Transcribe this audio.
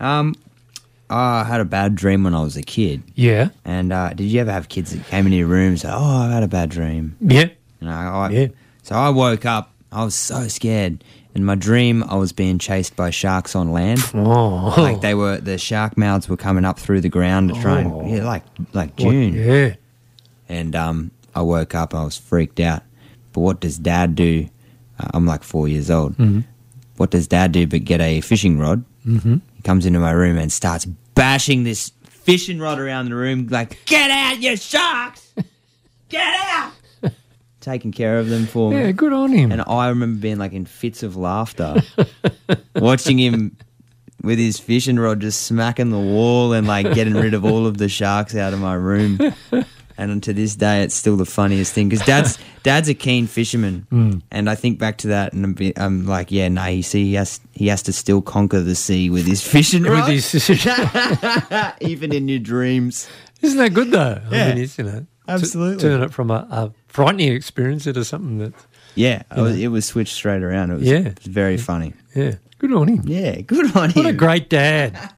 I had a bad dream when I was a kid. Yeah. And did you ever have kids that came into your room and said, "Oh, I've had a bad dream"? Yeah. Yeah. So I woke up. I was so scared. In my dream, I was being chased by sharks on land. Oh. Like the shark mouths were coming up through the ground to try and like June. Yeah. And I woke up and I was freaked out. But what does Dad do? I'm like 4 years old. Mm-hmm. What does Dad do but get a fishing rod? Mm-hmm. He comes into my room and starts bashing this fishing rod around the room like, "Get out, you sharks! Get out!" Taking care of them for me. Yeah, good on him. And I remember being like in fits of laughter, watching him with his fishing rod just smacking the wall and like getting rid of all of the sharks out of my room. And to this day, it's still the funniest thing because Dad's a keen fisherman, and I think back to that, and I'm like, yeah, no, you see, he has to still conquer the sea with his fishing rod, even in your dreams. Isn't that good though? Yeah. I mean, it's, Absolutely. turn it from a frightening experience into something that's it was switched straight around. It was very funny. yeah, good on him. Yeah, good on him. What a great dad.